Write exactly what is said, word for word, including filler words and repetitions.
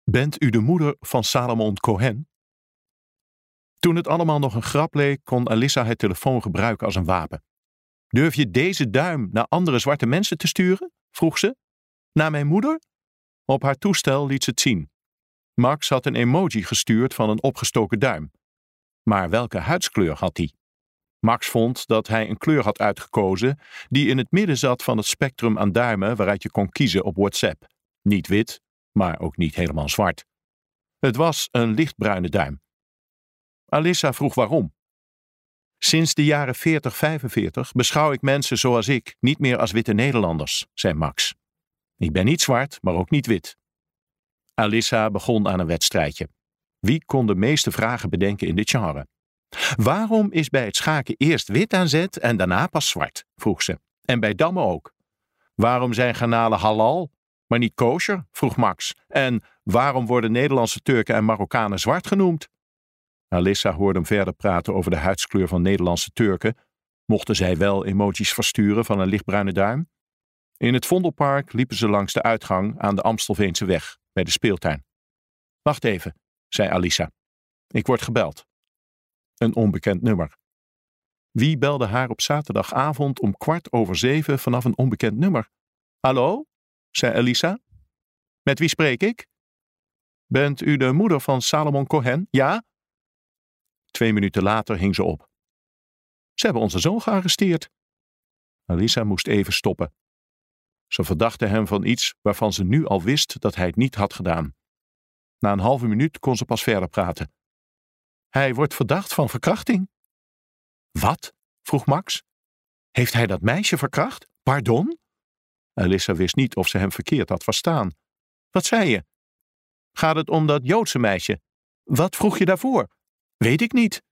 Bent u de moeder van Salomon Cohen? Toen het allemaal nog een grap leek, kon Alyssa het telefoon gebruiken als een wapen. Durf je deze duim naar andere zwarte mensen te sturen? Vroeg ze. Naar mijn moeder? Op haar toestel liet ze het zien. Max had een emoji gestuurd van een opgestoken duim. Maar welke huidskleur had hij? Max vond dat hij een kleur had uitgekozen die in het midden zat van het spectrum aan duimen waaruit je kon kiezen op WhatsApp. Niet wit, maar ook niet helemaal zwart. Het was een lichtbruine duim. Alyssa vroeg waarom. Sinds de jaren veertig vijfenveertig beschouw ik mensen zoals ik niet meer als witte Nederlanders, zei Max. Ik ben niet zwart, maar ook niet wit. Alyssa begon aan een wedstrijdje. Wie kon de meeste vragen bedenken in dit genre? Waarom is bij het schaken eerst wit aan zet en daarna pas zwart? Vroeg ze. En bij dammen ook. Waarom zijn garnalen halal, maar niet kosher? Vroeg Max. En waarom worden Nederlandse Turken en Marokkanen zwart genoemd? Alyssa hoorde hem verder praten over de huidskleur van Nederlandse Turken. Mochten zij wel emojis versturen van een lichtbruine duim? In het Vondelpark liepen ze langs de uitgang aan de Amstelveense weg, bij de speeltuin. Wacht even, zei Alyssa. Ik word gebeld. Een onbekend nummer. Wie belde haar op zaterdagavond om kwart over zeven vanaf een onbekend nummer? Hallo? Zei Alyssa. Met wie spreek ik? Bent u de moeder van Salomon Cohen? Ja? Twee minuten later hing ze op. Ze hebben onze zoon gearresteerd. Alyssa moest even stoppen. Ze verdachte hem van iets waarvan ze nu al wist dat hij het niet had gedaan. Na een halve minuut kon ze pas verder praten. Hij wordt verdacht van verkrachting. Wat? Vroeg Max. Heeft hij dat meisje verkracht? Pardon? Alyssa wist niet of ze hem verkeerd had verstaan. Wat zei je? Gaat het om dat Joodse meisje? Wat vroeg je daarvoor? Weet ik niet.